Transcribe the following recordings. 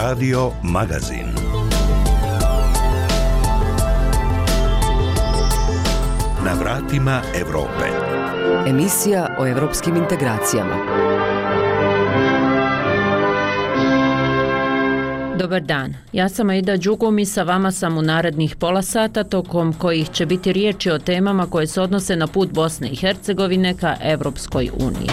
Radio Magazin. Na vratima Evrope. Emisija o evropskim integracijama. Dobar dan, ja sam Aida Đugum i sa vama sam u narednih pola sata tokom kojih će biti riječi o temama koje se odnose na put Bosne i Hercegovine ka Evropskoj uniji.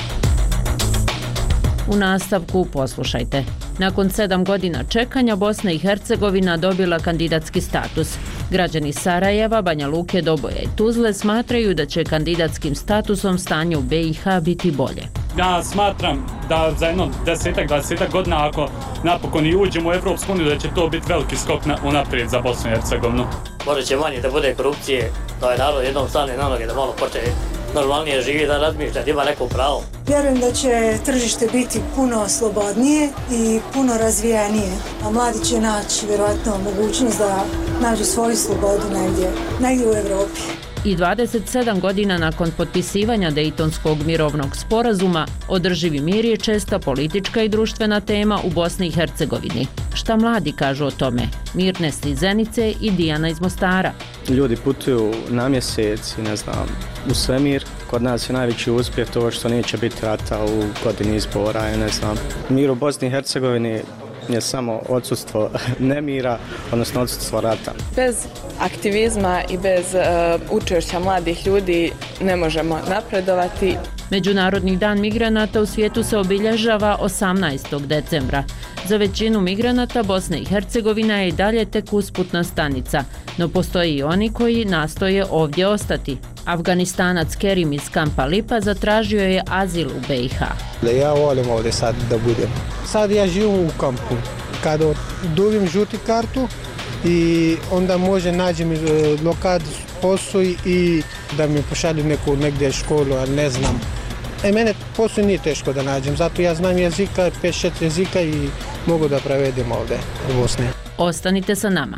U nastavku poslušajte. Nakon 7 godina čekanja Bosna i Hercegovina dobila kandidatski status. Građani Sarajeva, Banja Luke, Doboja i Tuzle smatraju da će kandidatskim statusom stanje u BiH biti bolje. Ja smatram da za jedno 10-20 godina ako napokon i uđemo u Evropsku uniju da će to biti veliki skok unaprijed za Bosnu i Hercegovinu. Možda će manje da bude korupcije, da je narod jednom stane na noge, da malo počne normalnije živi, da razmišlja, da ima neko pravo. Vjerujem da će tržište biti puno slobodnije i puno razvijenije, a mladi će naći vjerojatno mogućnost da nađu svoju slobodu negdje u Evropi. I 27 godina nakon potpisivanja Dejtonskog mirovnog sporazuma, održivi mir je česta politička i društvena tema u Bosni i Hercegovini. Šta mladi kažu o tome? Mirne iz Zenice i Dijana iz Mostara. Ljudi putuju na mjesec i u svemir. Kod nas je najveći uspjeh to što neće biti rata u godini izbora. Mir u Bosni i Hercegovini je samo odsustvo nemira, odnosno odsustvo rata. Bez aktivizma i bez učešća mladih ljudi ne možemo napredovati. Međunarodni dan migranata u svijetu se obilježava 18. decembra. Za većinu migranata Bosna i Hercegovina je i dalje tek usputna stanica, no postoji i oni koji nastoje ovdje ostati. Afganistanac Kerim iz kampa Lipa zatražio je azil u BiH. Ja volim ovdje sad da budem. Sad ja živim u kampu. Kada dobim žuti kartu i onda može nađem lokad posao i da mi pošalju neku negdje školu, ali ne znam. Mene posao nije teško da nađem, zato ja znam jezika, 5-6 jezika i mogu da prevedem ovdje u Bosni. Ostanite sa nama.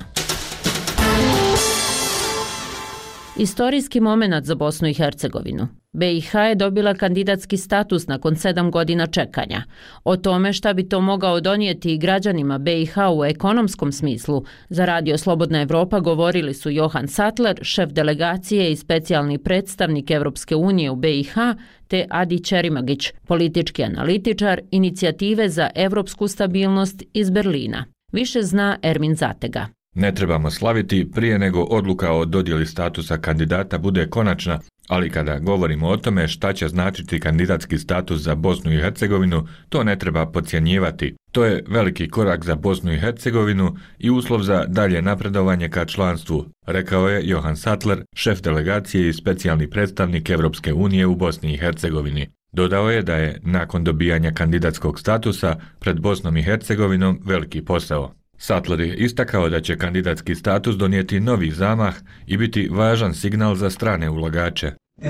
Istorijski momenat za Bosnu i Hercegovinu. BiH je dobila kandidatski status nakon 7 godina čekanja. O tome šta bi to mogao donijeti i građanima BiH u ekonomskom smislu, za Radio Slobodna Evropa govorili su Johan Sattler, šef delegacije i specijalni predstavnik Evropske unije u BiH, te Adi Čerimagić, politički analitičar Inicijative za evropsku stabilnost iz Berlina. Više zna Ermin Zatega. Ne trebamo slaviti prije nego odluka o dodjeli statusa kandidata bude konačna, ali kada govorimo o tome šta će značiti kandidatski status za Bosnu i Hercegovinu, to ne treba podcjenjivati. To je veliki korak za Bosnu i Hercegovinu i uslov za dalje napredovanje ka članstvu, rekao je Johan Sattler, šef delegacije i specijalni predstavnik Evropske unije u Bosni i Hercegovini. Dodao je da je nakon dobijanja kandidatskog statusa pred Bosnom i Hercegovinom veliki posao. Sattler je istakao da će kandidatski status donijeti novi zamah i biti važan signal za strane ulagače.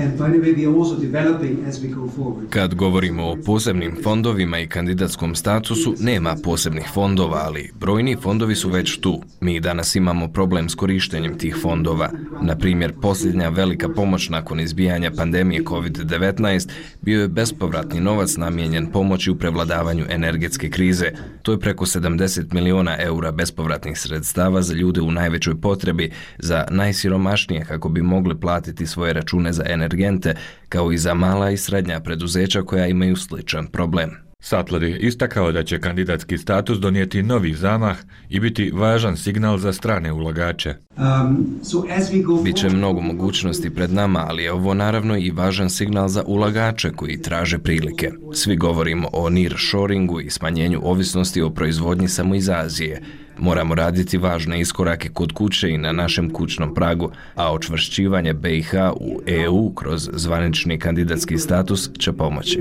Kad govorimo o posebnim fondovima i kandidatskom statusu, nema posebnih fondova, ali brojni fondovi su već tu. Mi danas imamo problem s korištenjem tih fondova. Na primjer, posljednja velika pomoć nakon izbijanja pandemije COVID-19 bio je bespovratni novac namijenjen pomoći u prevladavanju energetske krize. To je preko 70 miliona eura bespovratnih sredstava za ljude u najvećoj potrebi, za najsiromašnije kako bi mogli platiti svoje račune za energente, kao i za mala i srednja preduzeća koja imaju sličan problem. Sattler je istakao da će kandidatski status donijeti novi zamah i biti važan signal za strane ulagače. Biće mnogo mogućnosti pred nama, ali je ovo naravno i važan signal za ulagače koji traže prilike. Svi govorimo o nearshoringu i smanjenju ovisnosti o proizvodnji samo iz Azije. Moramo raditi važne iskorake kod kuće i na našem kućnom pragu, a očvršćivanje BiH u EU kroz zvanični kandidatski status će pomoći.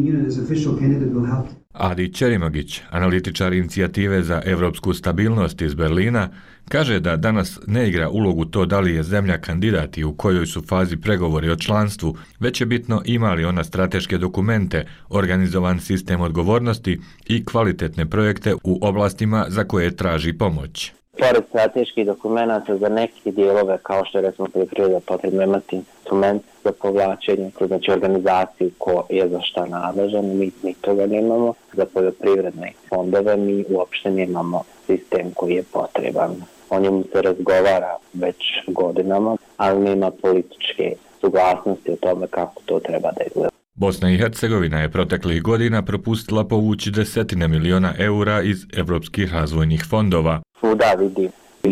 Adi Čerimagić, analitičar Inicijative za evropsku stabilnost iz Berlina, kaže da danas ne igra ulogu to da li je zemlja kandidat i u kojoj su fazi pregovori o članstvu, već je bitno ima li ona strateške dokumente, organizovan sistem odgovornosti i kvalitetne projekte u oblastima za koje traži pomoć. Pored strateških dokumenta za neke dijelove, kao što je recimo poljoprivreda, potrebno imati instrument za povlačenje, to znači organizaciju ko je za šta nadležan, mi toga nemamo. Za poljoprivredne fondove mi uopšte nemamo sistem koji je potreban. O njemu se razgovara već godinama, ali nema političke suglasnosti o tome kako to treba da izgleda. Bosna i Hercegovina je proteklih godina propustila povući desetine miliona eura iz evropskih razvojnih fondova. Svuda vidi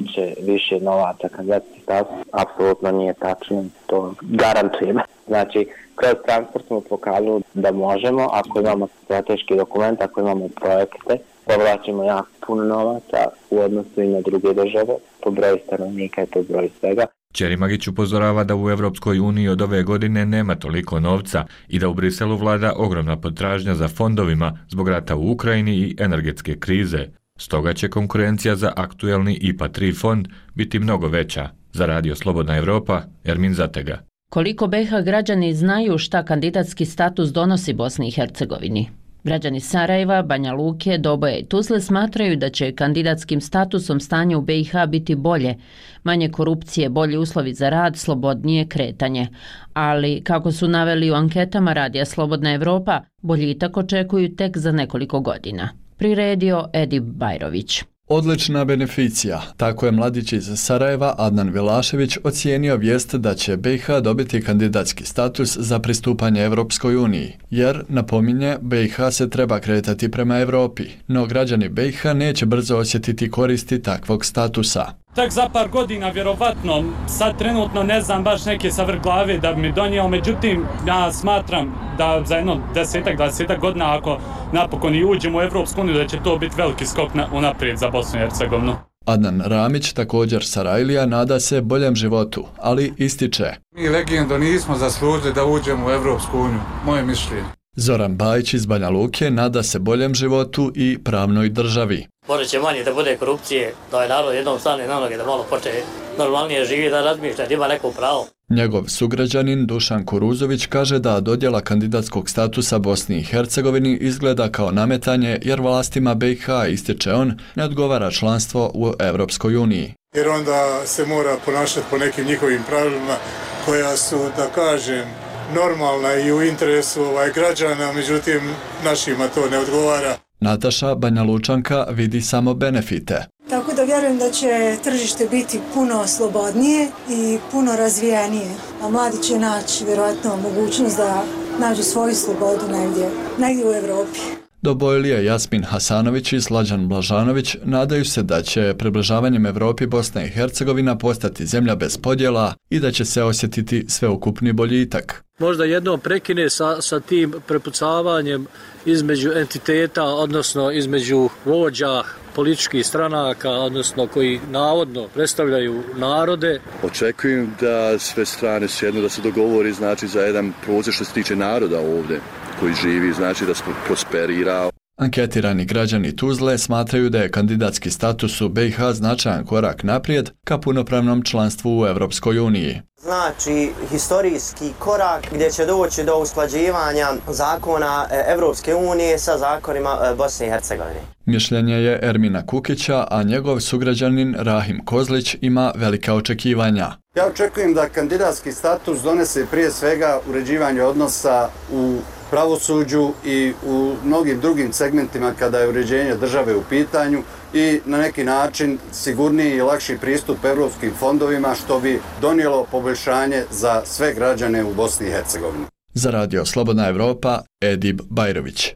više novaca kandidatski status, apsolutno nije tačno, to garantujem. Znači, kroz transport smo pokazali da možemo, ako imamo strateški dokument, ako imamo projekte, povlačimo jako puno novaca u odnosu i na druge države, po broju stanovnika i po broju svega. Čeri Magić upozorava da u Evropskoj uniji od ove godine nema toliko novca i da u Briselu vlada ogromna potražnja za fondovima zbog rata u Ukrajini i energetske krize. Stoga će konkurencija za aktuelni IPA 3 fond biti mnogo veća. Za Radio Slobodna Evropa, Ermin Zatega. Koliko BiH građani znaju šta kandidatski status donosi Bosni i Hercegovini? Građani Sarajeva, Banja Luke, Doboja i Tuzle smatraju da će kandidatskim statusom stanje u BiH biti bolje, manje korupcije, bolji uslovi za rad, slobodnije kretanje. Ali, kako su naveli u anketama Radija Slobodna Evropa, boljitak očekuju tek za nekoliko godina. Priredio Edip Bajrović. Odlična beneficija, tako je mladić iz Sarajeva Adnan Vilašević ocijenio vijest da će BiH dobiti kandidatski status za pristupanje Evropskoj uniji, jer, napominje, BiH se treba kretati prema Europi, no građani BiH neće brzo osjetiti koristi takvog statusa. Tek za par godina, vjerovatno, sad trenutno ne znam baš neke sa vrh glave da bi mi donio, međutim, ja smatram da za jedno 10-20 godina, ako napokon i uđemo u Evropsku uniju, da će to biti veliki skok unaprijed za Bosnu i Hercegovinu. Adnan Ramić, također Sarajlija, nada se boljem životu, ali ističe: Mi legendo nismo zaslužili da uđemo u Evropsku uniju, moje mišljenje. Zoran Bajić iz Banja Luke nada se boljem životu i pravnoj državi. Možda će manje da bude korupcije, da je narod jednom stane na noge, da malo počne normalnije živi, da razmišlja, da ima neko pravo. Njegov sugrađanin Dušan Kuruzović kaže da dodjela kandidatskog statusa Bosni i Hercegovini izgleda kao nametanje jer vlastima BiH, ističe on, ne odgovara članstvo u Evropskoj uniji. Jer onda se mora ponašati po nekim njihovim pravilima koja su, da kažem, normalna i u interesu građana, međutim našima to ne odgovara. Nataša, Banja Lučanka, vidi samo benefite. Tako da vjerujem da će tržište biti puno slobodnije i puno razvijenije, a mladi će naći vjerojatno mogućnost da nađu svoju slobodu negdje u Europi. Dobojlije Jasmin Hasanović i Slađan Blažanović nadaju se da će približavanjem Europi Bosna i Hercegovina postati zemlja bez podjela i da će se osjetiti sveukupni boljitak. Možda jednom prekine sa tim prepucavanjem između entiteta, odnosno između vođa političkih stranaka, odnosno koji navodno predstavljaju narode. Očekujem da sve strane sjednu, da se dogovori za jedan proces što se tiče naroda ovdje koji živi, znači da smo prosperirao. Anketirani građani Tuzle smatraju da je kandidatski status u BiH značajan korak naprijed ka punopravnom članstvu u Evropskoj uniji. Znači, historijski korak gdje će doći do usklađivanja zakona Evropske unije sa zakonima Bosne i Hercegovine. Mišljenje je Ermina Kukića, a njegov sugrađanin Rahim Kozlić ima velika očekivanja. Ja očekujem da kandidatski status donese prije svega uređivanje odnosa u pravosuđu i u mnogim drugim segmentima kada je uređenje države u pitanju i na neki način sigurniji i lakši pristup evropskim fondovima što bi donijelo poboljšanje za sve građane u Bosni i Hercegovini. Za Radio Slobodna Evropa, Edip Bajrović.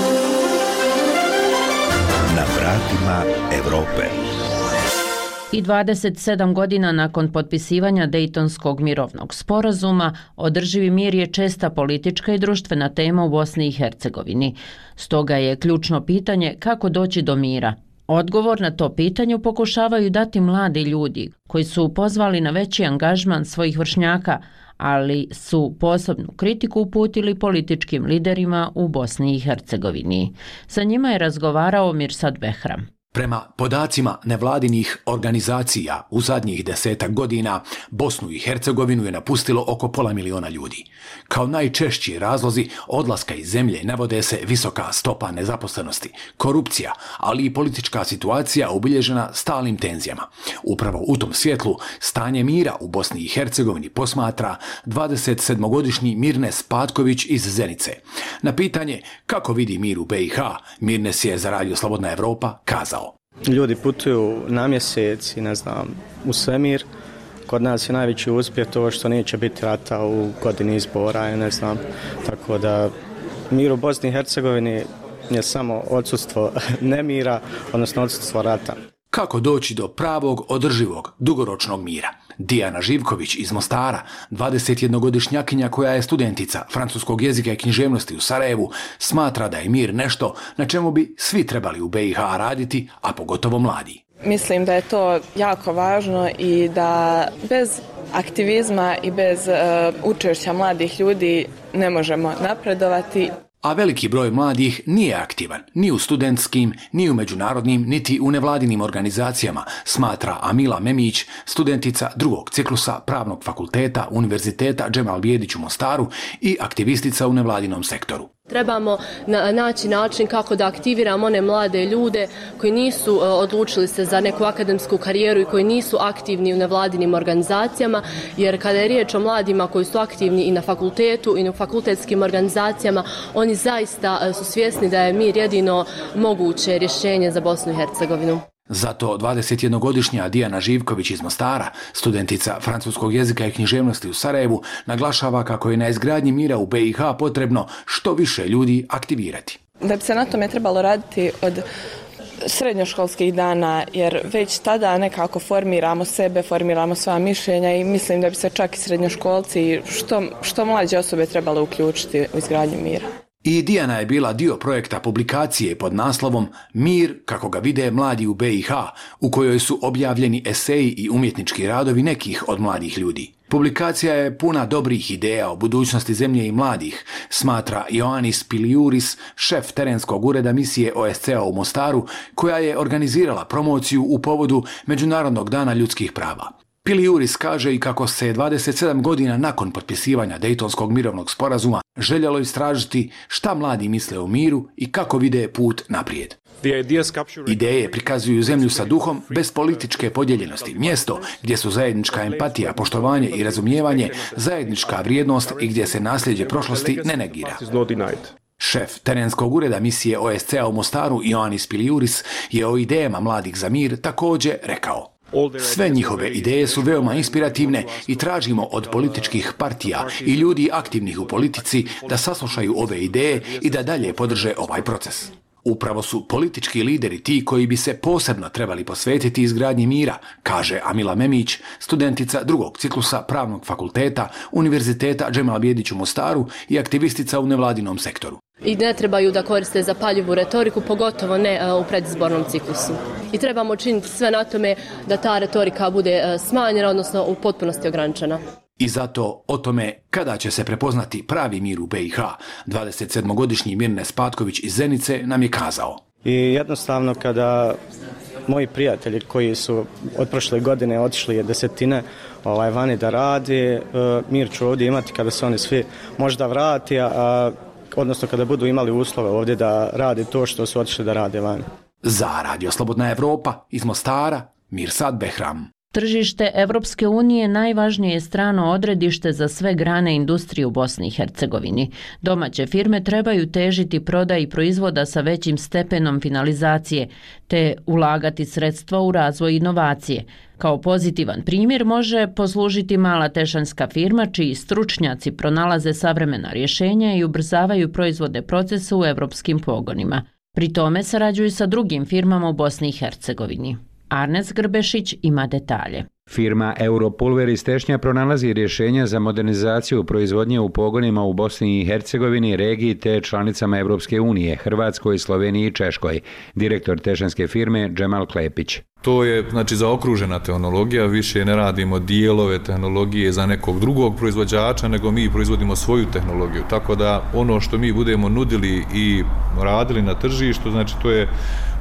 Na vratima Evrope. I 27 godina nakon potpisivanja Dejtonskog mirovnog sporazuma, održivi mir je česta politička i društvena tema u Bosni i Hercegovini. Stoga je ključno pitanje kako doći do mira. Odgovor na to pitanje pokušavaju dati mladi ljudi koji su pozvali na veći angažman svojih vršnjaka, ali su posebnu kritiku uputili političkim liderima u Bosni i Hercegovini. Sa njima je razgovarao Mirsad Behram. Prema podacima nevladinih organizacija, u zadnjih 10 godina Bosnu i Hercegovinu je napustilo oko 500.000 ljudi. Kao najčešći razlozi odlaska iz zemlje navode se visoka stopa nezaposlenosti, korupcija, ali i politička situacija obilježena stalnim tenzijama. Upravo u tom svjetlu stanje mira u Bosni i Hercegovini posmatra 27-godišnji Mirnes Patković iz Zenice. Na pitanje kako vidi mir u BiH, Mirnes je za Radio Slobodna Evropa kazao: Ljudi putuju na mjesec i u svemir. Kod nas je najveći uspjeh to što neće biti rata u godini izbora, tako da mir u Bosni i Hercegovini je samo odsutstvo nemira, odnosno odsutstvo rata. Kako doći do pravog, održivog, dugoročnog mira? Dijana Živković iz Mostara, 21-godišnjakinja koja je studentica francuskog jezika i književnosti u Sarajevu, smatra da je mir nešto na čemu bi svi trebali u BiH raditi, a pogotovo mladi. Mislim da je to jako važno i da bez aktivizma i bez učešća mladih ljudi ne možemo napredovati. A veliki broj mladih nije aktivan ni u studentskim, ni u međunarodnim, niti u nevladinim organizacijama, smatra Amila Memić, studentica drugog ciklusa Pravnog fakulteta Univerziteta Džemal Bijedić u Mostaru i aktivistica u nevladinom sektoru. Trebamo naći način kako da aktiviramo one mlade ljude koji nisu odlučili se za neku akademsku karijeru i koji nisu aktivni u nevladinim organizacijama, jer kada je riječ o mladima koji su aktivni i na fakultetu i u fakultetskim organizacijama, oni zaista su svjesni da je mir jedino moguće rješenje za Bosnu i Hercegovinu. Zato 21-godišnja Dijana Živković iz Mostara, studentica francuskog jezika i književnosti u Sarajevu, naglašava kako je na izgradnji mira u BiH potrebno što više ljudi aktivirati. Da bi se na tome trebalo raditi od srednjoškolskih dana, jer već tada nekako formiramo sebe, formiramo svoja mišljenja i mislim da bi se čak i srednjoškolci što mlađe osobe trebalo uključiti u izgradnju mira. I Dijana je bila dio projekta publikacije pod naslovom Mir kako ga vide mladi u BiH, u kojoj su objavljeni eseji i umjetnički radovi nekih od mladih ljudi. Publikacija je puna dobrih ideja o budućnosti zemlje i mladih, smatra Ioannis Piliuris, šef terenskog ureda misije OSCE-a u Mostaru, koja je organizirala promociju u povodu Međunarodnog dana ljudskih prava. Piliuris kaže i kako se 27 godina nakon potpisivanja Dejtonskog mirovnog sporazuma željelo istražiti šta mladi misle o miru i kako vide put naprijed. Ideje prikazuju zemlju sa duhom bez političke podijeljenosti, mjesto gdje su zajednička empatija, poštovanje i razumijevanje zajednička vrijednost i gdje se nasljeđe prošlosti ne negira. Šef terenskog ureda misije OSCE-a u Mostaru Ioannis Piliuris je o idejama mladih za mir također rekao: Sve njihove ideje su veoma inspirativne i tražimo od političkih partija i ljudi aktivnih u politici da saslušaju ove ideje i da dalje podrže ovaj proces. Upravo su politički lideri ti koji bi se posebno trebali posvetiti izgradnji mira, kaže Amila Memić, studentica drugog ciklusa Pravnog fakulteta Univerziteta Džemal Bijedić u Mostaru i aktivistica u nevladinom sektoru. I ne trebaju da koriste zapaljivu retoriku, pogotovo ne u predizbornom ciklusu. I trebamo činiti sve na tome da ta retorika bude smanjena, odnosno u potpunosti ograničena. I zato o tome kada će se prepoznati pravi mir u BiH, 27-godišnji Mirnes Patković iz Zenice nam je kazao: I jednostavno kada moji prijatelji koji su od prošle godine otišli desetine vani da radi, mir ću ovdje imati kada se oni svi možda vrati, odnosno kada budu imali uslove ovdje da rade to što su otišli da rade vani. Za Radio Slobodna Evropa iz Mostara, Mirsad Behram. Tržište Evropske unije najvažnije je strano odredište za sve grane industrije u Bosni i Hercegovini. Domaće firme trebaju težiti prodaji proizvoda sa većim stepenom finalizacije, te ulagati sredstva u razvoj inovacije. Kao pozitivan primjer može poslužiti mala tešanska firma čiji stručnjaci pronalaze savremena rješenja i ubrzavaju proizvodne procese u evropskim pogonima. Pri tome sarađuju sa drugim firmama u Bosni i Hercegovini. Arnes Grbešić ima detalje. Firma Europulver iz Tešnja pronalazi rješenja za modernizaciju proizvodnje u pogonima u Bosni i Hercegovini, regiji te članicama Evropske unije, Hrvatskoj, Sloveniji i Češkoj. Direktor tešanske firme Džemal Klepić. To je zaokružena tehnologija, više ne radimo dijelove tehnologije za nekog drugog proizvođača, nego mi proizvodimo svoju tehnologiju. Tako da ono što mi budemo nudili i radili na tržištu, to je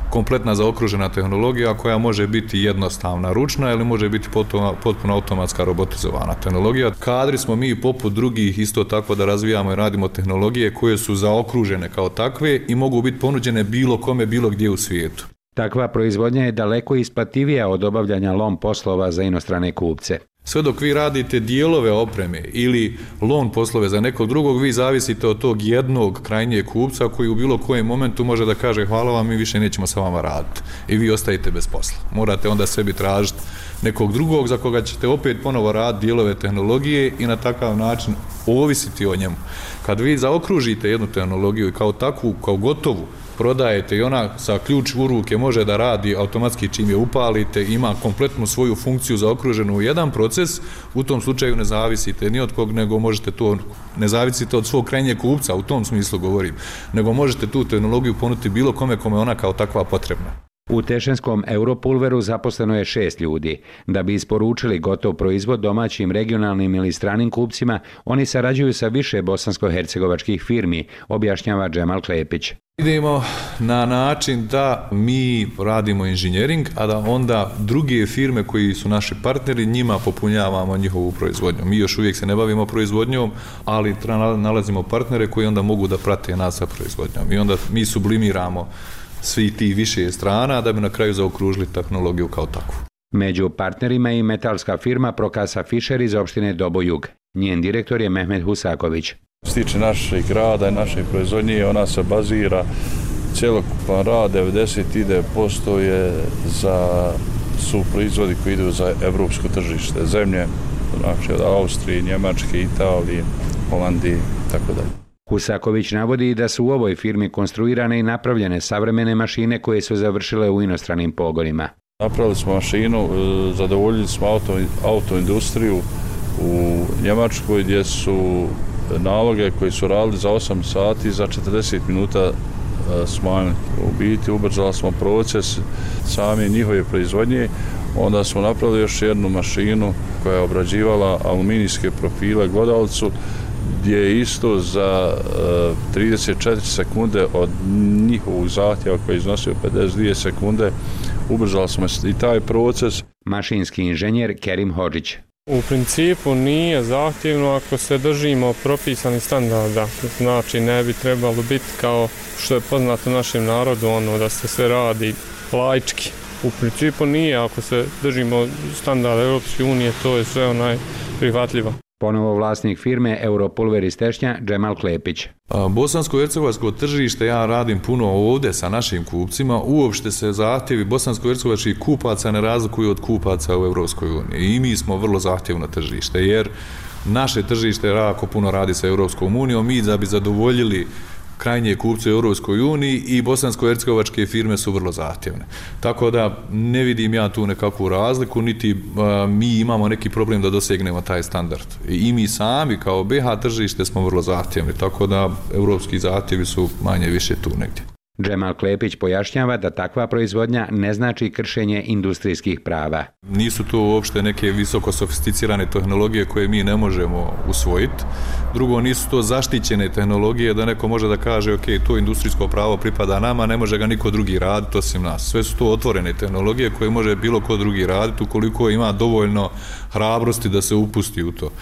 kompletna zaokružena tehnologija koja može biti jednostavna, ručna ili može biti potpuno automatska robotizovana tehnologija. Kadri smo mi poput drugih isto tako da razvijamo i radimo tehnologije koje su zaokružene kao takve i mogu biti ponuđene bilo kome, bilo gdje u svijetu. Takva proizvodnja je daleko isplativija od obavljanja lom poslova za inostrane kupce. Sve dok vi radite dijelove opreme ili lon poslove za nekog drugog, vi zavisite od tog jednog krajnjeg kupca koji u bilo kojem momentu može da kaže hvala vam, mi više nećemo sa vama raditi i vi ostajete bez posla. Morate onda sebi tražiti nekog drugog za koga ćete opet ponovo raditi dijelove tehnologije i na takav način ovisiti o njemu. Kad vi zaokružite jednu tehnologiju i kao takvu, kao gotovu, prodajete i ona sa ključ u ruke može da radi automatski čim je upalite, ima kompletnu svoju funkciju zaokruženu u jedan proces, u tom slučaju ne zavisite ni od kog, nego možete to, ne zavisite od svog krajnjeg kupca, u tom smislu govorim, nego možete tu tehnologiju ponuditi bilo kome ona kao takva potrebna. U Tešenskom Europulveru zaposleno je 6 ljudi. Da bi isporučili gotov proizvod domaćim, regionalnim ili stranim kupcima, oni sarađuju sa više bosansko-hercegovačkih firmi, objašnjava Džemal Klepić. Idemo na način da mi radimo inženjering, a da onda druge firme koji su naši partneri, njima popunjavamo njihovu proizvodnju. Mi još uvijek se ne bavimo proizvodnjom, ali nalazimo partnere koji onda mogu da prate nas sa proizvodnjom. I onda mi sublimiramo svi ti više strana da bi na kraju zaokružili tehnologiju kao takvu. Među partnerima je i metalska firma Prokasa Fischer iz opštine Dobojug. Njen direktor je Mehmet Husaković. Što se tiče našeg rada i naše proizvodnje, ona se bazira, cjelokupan rad, 99% je su proizvodi koji idu za evropsko tržište zemlje, znači od Austrije, Njemačke, Italije, Holandije, tako dalje. Husaković navodi da su u ovoj firmi konstruirane i napravljene savremene mašine koje su završile u inostranim pogonima. Napravili smo mašinu, zadovoljili smo autoindustriju u Njemačkoj gdje su naloge koji su radili za 8 sati za 40 minuta smanjili. U biti ubrzali smo proces same njihove proizvodnje. Onda smo napravili još jednu mašinu koja je obrađivala aluminijske profile glodavcu gdje je isto za 34 sekunde od njihovog zahtjeva koji je iznosio 52 sekunde ubrzali smo i taj proces. Mašinski inženjer Kerim Hodžić. U principu nije zahtjevno ako se držimo propisanih standarda. Znači ne bi trebalo biti kao što je poznato našem narodu, da se sve radi laički. U principu nije, ako se držimo standarda Europske unije, to je sve prihvatljivo. Ponovo vlasnik firme Europulver iz Tešnja, Džemal Klepić. Bosansko-hercegovačko tržište, ja radim puno ovdje sa našim kupcima, uopšte se zahtjevi bosansko-hercegovačkih kupaca ne razlikuju od kupaca u Europskoj uniji. I mi smo vrlo zahtjevno tržište, jer naše tržište jako puno radi sa Europskom unijom, mi da bi zadovoljili krajnje kupce u Europskoj uniji i bosansko-hercegovačke firme su vrlo zahtjevne. Tako da ne vidim ja tu nekakvu razliku, niti mi imamo neki problem da dosegnemo taj standard. I mi sami kao BH tržište smo vrlo zahtjevni, tako da europski zahtjevi su manje više tu negdje. Džemal Klepić pojašnjava da takva proizvodnja ne znači kršenje industrijskih prava. Nisu to uopšte neke visoko sofisticirane tehnologije koje mi ne možemo usvojiti. Drugo, nisu to zaštićene tehnologije da neko može da kaže ok, to industrijsko pravo pripada nama, ne može ga niko drugi raditi osim nas. Sve su to otvorene tehnologije koje može bilo ko drugi raditi ukoliko ima dovoljno hrabrosti da se upusti u to.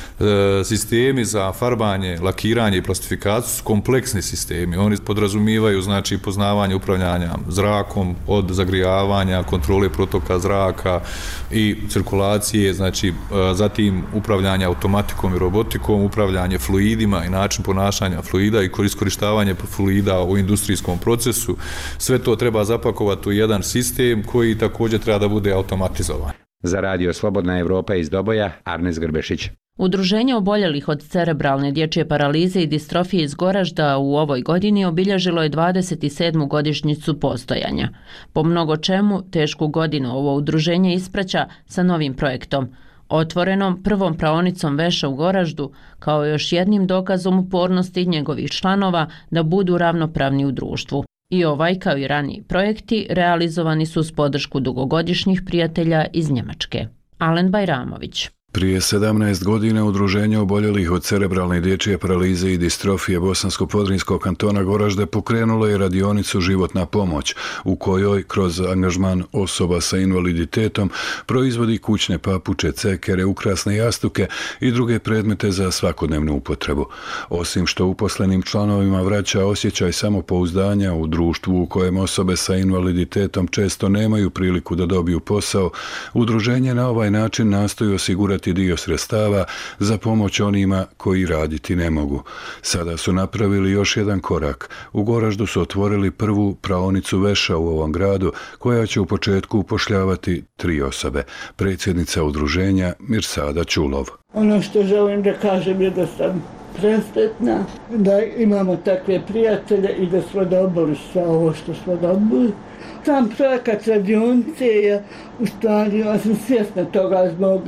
Sistemi za farbanje, lakiranje i plastifikaciju su kompleksni sistemi. Oni podrazumijevaju znači poznavanje upravljanja zrakom od zagrijavanja, kontrole protoka zraka i cirkulacije, znači zatim upravljanje automatikom i robotikom, upravljanje fluidima i način ponašanja fluida i iskorištavanje fluida u industrijskom procesu. Sve to treba zapakovati u jedan sistem koji također treba da bude automatizovan. Za Radio Slobodna Evropa iz Doboja, Arnes Grbešić. Udruženje oboljelih od cerebralne dječje paralize i distrofije iz Goražda u ovoj godini obilježilo je 27. godišnjicu postojanja. Po mnogo čemu tešku godinu ovo udruženje ispraća sa novim projektom, otvorenom prvom praonicom veša u Goraždu, kao još jednim dokazom upornosti njegovih članova da budu ravnopravni u društvu. I ovaj, kao i raniji projekti, realizovani su s podršku dugogodišnjih prijatelja iz Njemačke. Alen Bajramović. Prije 17 godina Udruženje oboljelih od cerebralne dječje paralize i distrofije Bosansko-Podrinjskog kantona Goražde pokrenulo je radionicu Životna pomoć, u kojoj kroz angažman osoba sa invaliditetom proizvodi kućne papuče, cekere, ukrasne jastuke i druge predmete za svakodnevnu upotrebu. Osim što uposlenim članovima vraća osjećaj samopouzdanja u društvu u kojem osobe sa invaliditetom često nemaju priliku da dobiju posao, udruženje na ovaj način nastoji osigurati dio sredstava za pomoć onima koji raditi ne mogu. Sada su napravili još jedan korak. U Goraždu su otvorili prvu praonicu veša u ovom gradu, koja će u početku upošljavati 3 osobe. Predsjednica udruženja Mirsada Čulov. Ono što želim da kažem je da sam presretna, da imamo takve prijatelje i da smo dobili sve ovo što smo dobili. Sam projekat radionice je, u stvari, ja sam svjesna toga zbog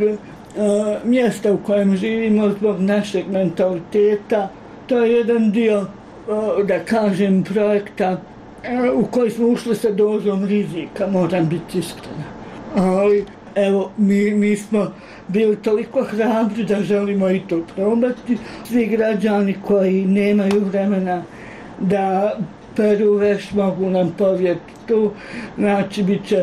mjesta u kojem živimo, zbog našeg mentaliteta. To je jedan dio, da kažem, projekta u koji smo ušli sa dozom rizika, moram biti iskrena. Ali, evo, mi smo bili toliko hrabri da želimo i to probati. Svi građani koji nemaju vremena da peru veš mogu nam povjeriti tu, znači bit će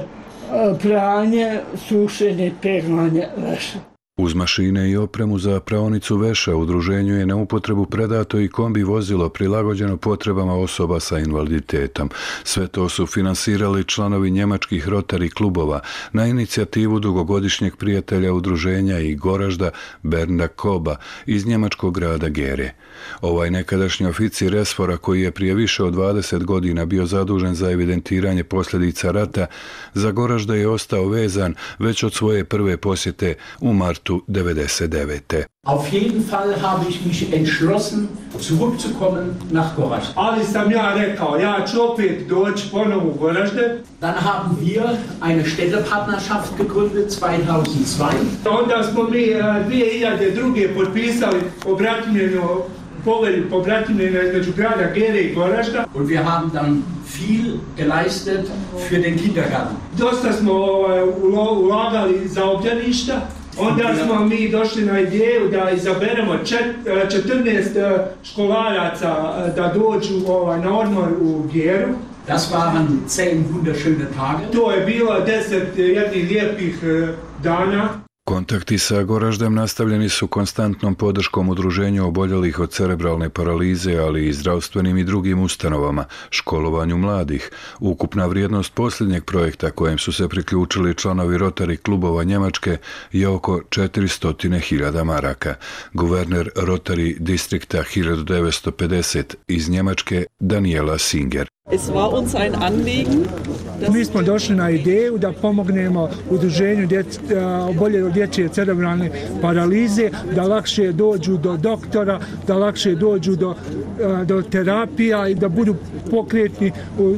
pranje, sušenje i peglanje veša. Uz mašine i opremu za praonicu veša udruženju je na upotrebu predato i kombi vozilo prilagođeno potrebama osoba sa invaliditetom. Sve to su finansirali članovi njemačkih Rotary klubova na inicijativu dugogodišnjeg prijatelja udruženja i Goražda Bernda Koba iz njemačkog grada Gere. Ovaj nekadašnji oficir Resfora, koji je prije više od 20 godina bio zadužen za evidentiranje posljedica rata, za Goražda je ostao vezan već od svoje prve posjete u martu 1999. Auf jeden Fall habe ich mich entschlossen, zurückzukommen nach Goražde. Ali sam ja rekao, ja ću opet doći ponovo u Goražde. Dann haben wir eine Städtepartnerschaft gegründet 2002. Onda smo mi 2002. potpisali povelju pobratimljena između grada Gere i Goražda. Und wir haben dann viel geleistet für den Kindergarten. Dosta smo ulagali za obdaništa. Onda smo mi došli na ideju da izaberemo 14 školaraca da dođu na odmor u Geru. Das waren 10 wunderschöne Tage. To je bilo 10 jednih lijepih dana. Kontakti sa Goraždem nastavljeni su konstantnom podrškom udruženju oboljelih od cerebralne paralize, ali i zdravstvenim i drugim ustanovama, školovanju mladih. Ukupna vrijednost posljednjeg projekta kojem su se priključili članovi Rotary klubova Njemačke je oko 400.000 maraka. Guverner Rotary distrikta 1950 iz Njemačke Daniela Singer. Es war uns ein Anliegen. Mi smo došli na ideju da pomognemo udruženju oboljelih od dječje cerebralne paralize, da lakše dođu do doktora, da lakše dođu do terapija i da budu pokretni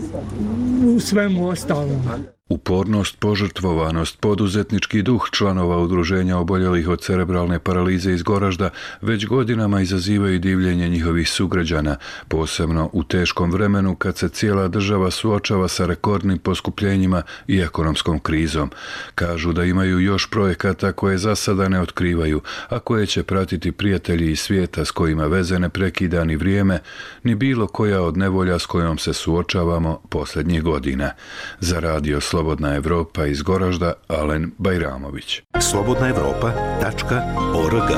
u svemu ostalom. Upornost, požrtvovanost, poduzetnički duh članova udruženja oboljelih od cerebralne paralize iz Goražda već godinama izazivaju divljenje njihovih sugrađana, posebno u teškom vremenu kad se cijela država suočava sa rekordnim poskupljenjima i ekonomskom krizom. Kažu da imaju još projekata koje za sada ne otkrivaju, a koje će pratiti prijatelji iz svijeta s kojima veze ne prekida ni vrijeme, ni bilo koja od nevolja s kojom se suočavamo posljednjih godina. Za radio Slobodna Evropa iz Goražda, Alen Bajramović. slobodnaevropa.org.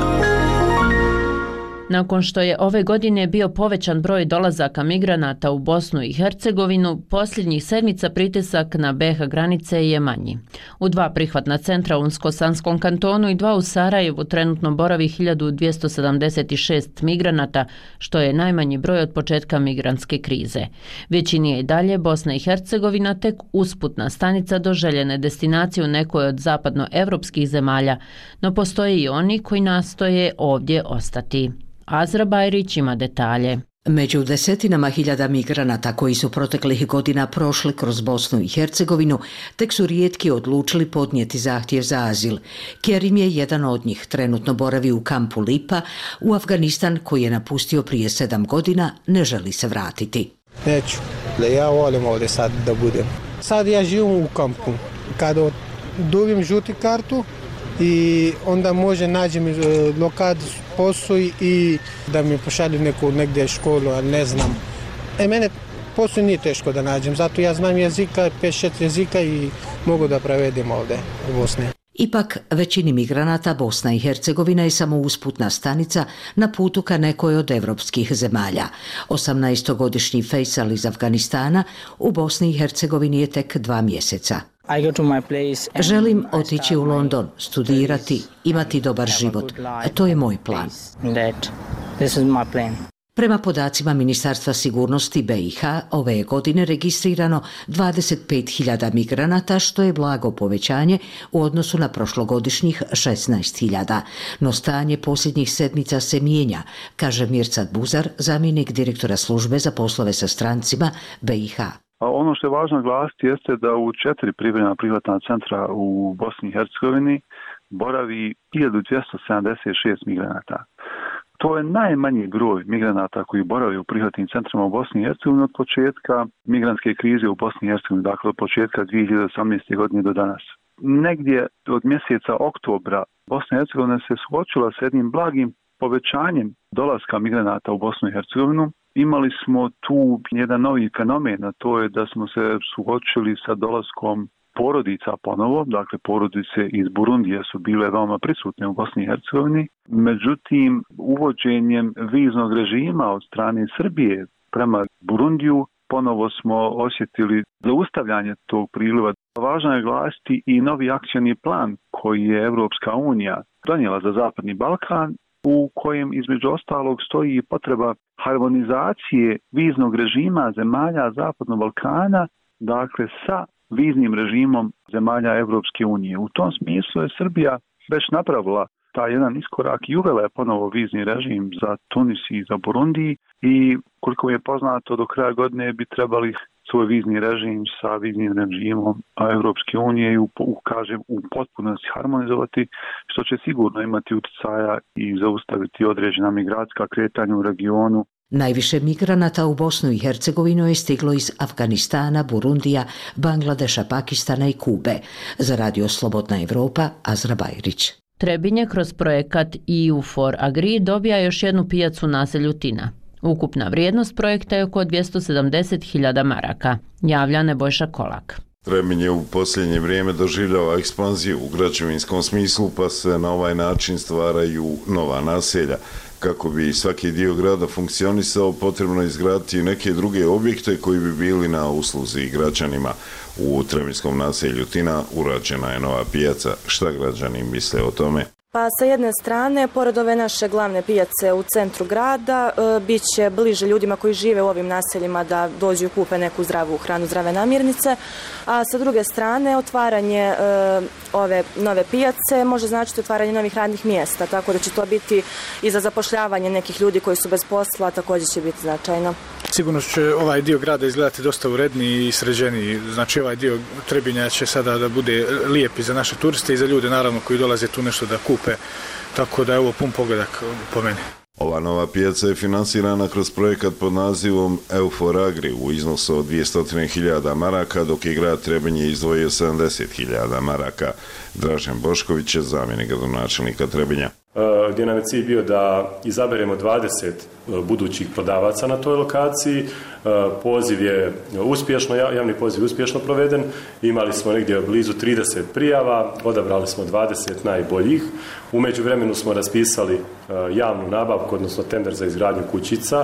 Nakon što je ove godine bio povećan broj dolazaka migranata u Bosnu i Hercegovinu, posljednjih sedmica pritisak na BiH granice je manji. U 2 prihvatna centra u Unsko-Sanskom kantonu i 2 u Sarajevu trenutno boravi 1276 migranata, što je najmanji broj od početka migrantske krize. Većini je i dalje Bosna i Hercegovina tek usputna stanica do željene destinacije u nekoj od zapadnoevropskih zemalja, no postoje i oni koji nastoje ovdje ostati. Azra Bajrić ima detalje. Među desetinama hiljada migranata koji su proteklih godina prošli kroz Bosnu i Hercegovinu, tek su rijetki odlučili podnijeti zahtjev za azil. Kerim je jedan od njih, trenutno boravi u kampu Lipa, u Afganistan koji je napustio prije 7 godina, ne želi se vratiti. Neću, ja volim ovdje sad da budem. Sad ja živim u kampu. Kada dobijem žuti kartu, i onda može nađem lokad posao i da mi pošalju neku negdje školu, ali ne znam. Mene posao nije teško da nađem, zato ja znam jezika, 5-6 jezika i mogu da prevedem ovdje u Bosni. Ipak, većini migranata Bosna i Hercegovina je samo usputna stanica na putu ka nekoj od evropskih zemalja. 18-godišnji Faisal iz Afganistana u Bosni i Hercegovini je tek 2 mjeseca. Želim otići u London, studirati, imati dobar život. To je moj plan. Prema podacima Ministarstva sigurnosti BiH, ove je godine registrirano 25.000 migranata, što je blago povećanje u odnosu na prošlogodišnjih 16.000. No stanje posljednjih sedmica se mijenja, kaže Mirsad Buzar, zamjenik direktora službe za poslove sa strancima BiH. Ono što je važno naglasiti jeste da u 4 privremena prihvatna centra u Bosni i Hercegovini boravi 1276 migranata. To je najmanji broj migranata koji borave u prihvatnim centrima u Bosni i Hercegovini od početka migrantske krize u Bosni i Hercegovini, dakle od početka 2018. godine do danas. Negdje od mjeseca oktobra Bosna i Hercegovina se suočila s jednim blagim povećanjem dolaska migranata u Bosnu i Hercegovinu. Imali smo tu jedan novi fenomen, a to je da smo se suočili sa dolaskom porodica ponovo, dakle porodice iz Burundije su bile veoma prisutne u Bosni i Hercegovini. Međutim, uvođenjem viznog režima od strane Srbije prema Burundiju ponovo smo osjetili zaustavljanje tog priliva. Važno je glasiti i novi akcioni plan koji je Evropska unija donijela za Zapadni Balkan, u kojem između ostalog stoji potreba harmonizacije viznog režima zemalja Zapadnog Balkana, dakle sa viznim režimom zemalja Evropske unije. U tom smislu je Srbija već napravila taj jedan iskorak i uvela je ponovo vizni režim za Tunis i za Burundi i koliko mi je poznato do kraja godine bi trebali svoj vizni režim sa viznim režimom Evropske unije i u potpunosti harmonizovati, što će sigurno imati utjecaja i zaustaviti određena migracijska kretanja u regionu. Najviše migranata u Bosnu i Hercegovinu je stiglo iz Afganistana, Burundija, Bangladeša, Pakistana i Kube. Za Radio Slobodna Evropa, Azra Bajrić. Trebinje kroz projekat EU4Agri dobija još jednu pijacu u naselju Tina. Ukupna vrijednost projekta je oko 270.000 maraka. Javlja Nebojša Kolak. Trebinje u posljednje vrijeme doživljava ekspanziju u građevinskom smislu, pa se na ovaj način stvaraju nova naselja. Kako bi svaki dio grada funkcionisao, potrebno je izgraditi neke druge objekte koji bi bili na usluzi građanima. U Trebinskom naselju Tina urađena je nova pijaca. Šta građani misle o tome? Pa sa jedne strane, pored ove naše glavne pijace u centru grada, bit će bliže ljudima koji žive u ovim naseljima da dođu i kupe neku zdravu hranu, zdrave namirnice, a sa druge strane, otvaranje ove nove pijace može značiti otvaranje novih radnih mjesta, tako da će to biti i za zapošljavanje nekih ljudi koji su bez posla, također će biti značajno. Sigurno će ovaj dio grada izgledati dosta uredniji i sređeniji. Znači ovaj dio Trebinja će sada da bude lijep i za naše turiste i za ljude naravno koji dolaze tu nešto da kupe. Tako da je ovo pun pogledak po meni. Ova nova pijaca je finansirana kroz projekat pod nazivom EU4Agri u iznosu od 200.000 maraka, dok je grad Trebinje izdvojio 70.000 maraka. Dražen Bošković je zamjenik gradonačelnika Trebinja. Gdje nam je cilj bio da izaberemo 20 budućih prodavaca na toj lokaciji. Poziv je uspješno, javni poziv je uspješno proveden. Imali smo negdje blizu 30 prijava, odabrali smo 20 najboljih. U međuvremenu smo raspisali javnu nabavku, odnosno tender za izgradnju kućica.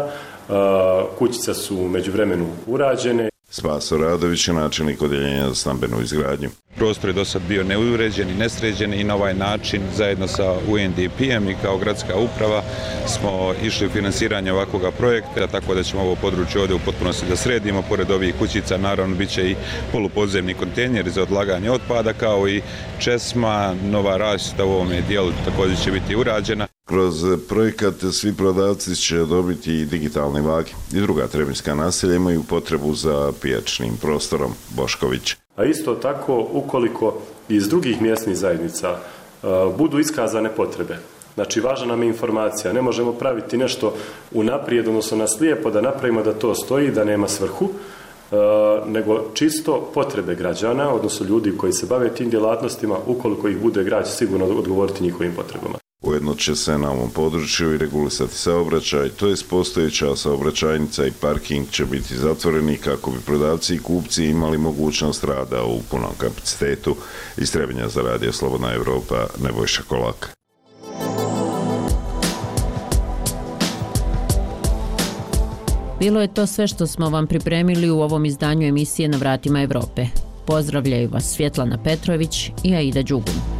Kućice su u međuvremenu urađene. Spaso Radović je načelnik odjeljenja za stambenu izgradnju. Prostor je do sad bio neuređen i nesređen i na ovaj način zajedno sa UNDP-em i kao gradska uprava smo išli u finansiranje ovakvog projekta, tako da ćemo ovo područje ovdje u potpunosti da sredimo. Pored ovih kućica naravno bit će i polupodzemni kontejneri za odlaganje otpada kao i česma, nova rasvjeta u ovome dijelu također će biti urađena. Kroz projekat svi prodavci će dobiti i digitalne vage. I druga trebinska naselja imaju potrebu za pijačnim prostorom. Bošković. A isto tako, ukoliko iz drugih mjesnih zajednica budu iskazane potrebe, znači važna nam je informacija, ne možemo praviti nešto unaprijed, odnosno na slijepo da napravimo da to stoji, da nema svrhu, nego čisto potrebe građana, odnosno ljudi koji se bave tim djelatnostima, ukoliko ih bude grad sigurno odgovoriti njihovim potrebama. Ujedno će se na ovom području i regulisati saobraćaj, to je postojeća saobraćajnica i parking će biti zatvoreni kako bi prodavci i kupci imali mogućnost rada u punom kapacitetu. Iz Trebinja za Radio Slobodna Evropa, Nebojša Kolak. Bilo je to sve što smo vam pripremili u ovom izdanju emisije Na vratima Evrope. Pozdravljaju vas Svjetlana Petrović i Aida Đugum.